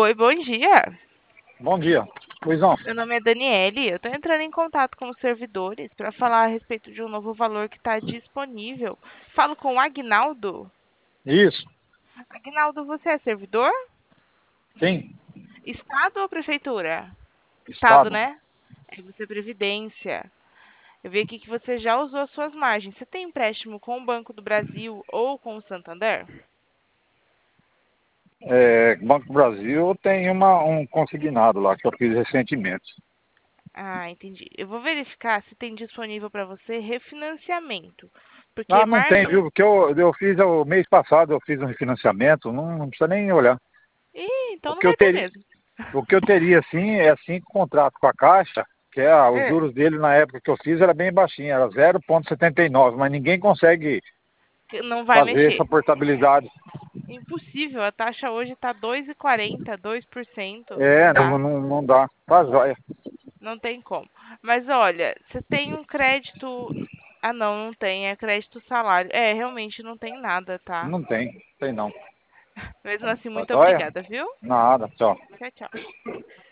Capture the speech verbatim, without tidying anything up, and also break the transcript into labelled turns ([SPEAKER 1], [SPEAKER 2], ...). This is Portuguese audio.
[SPEAKER 1] Oi, bom dia.
[SPEAKER 2] Bom dia. Luizão,
[SPEAKER 1] Meu nome é Daniele. Eu estou entrando em contato com os servidores para falar a respeito de um novo valor que está disponível. Falo com o Agnaldo.
[SPEAKER 2] isso,
[SPEAKER 1] Agnaldo, você é servidor?
[SPEAKER 2] sim,
[SPEAKER 1] Estado ou prefeitura? Estado,
[SPEAKER 2] Estado.
[SPEAKER 1] né? É você é Previdência. Eu vi aqui que você já usou as suas margens. Você tem empréstimo com o Banco do Brasil ou com o Santander?
[SPEAKER 2] É, Banco do Brasil tem uma, um consignado lá que eu fiz recentemente.
[SPEAKER 1] Ah, entendi. Eu vou verificar se tem disponível para você refinanciamento. Porque
[SPEAKER 2] Ah, não tem,
[SPEAKER 1] margem.
[SPEAKER 2] viu? Porque eu, eu fiz o mês passado, eu fiz um refinanciamento, não, não precisa nem olhar.
[SPEAKER 1] Ih,
[SPEAKER 2] O
[SPEAKER 1] então não
[SPEAKER 2] que eu
[SPEAKER 1] vai ter
[SPEAKER 2] teria,
[SPEAKER 1] mesmo.
[SPEAKER 2] o que eu teria sim é assim com contrato com a Caixa, que é, ah, os
[SPEAKER 1] É.
[SPEAKER 2] juros dele na época que eu fiz era bem baixinho, era zero vírgula setenta e nove, mas ninguém consegue
[SPEAKER 1] Que não vai
[SPEAKER 2] fazer essa
[SPEAKER 1] mexer.
[SPEAKER 2] portabilidade.
[SPEAKER 1] Impossível. A taxa hoje está dois e quarenta, dois por cento. Não
[SPEAKER 2] É, não,
[SPEAKER 1] dá.
[SPEAKER 2] não, não dá. Tá jóia.
[SPEAKER 1] Não tem como. Mas olha, você tem um crédito. Ah, não, não tem. É crédito salário. É, realmente não tem nada, tá?
[SPEAKER 2] Não tem, tem não.
[SPEAKER 1] Mesmo assim,
[SPEAKER 2] Tá
[SPEAKER 1] muito
[SPEAKER 2] jóia?
[SPEAKER 1] obrigada, viu?
[SPEAKER 2] Nada, tchau.
[SPEAKER 1] Tchau, tchau.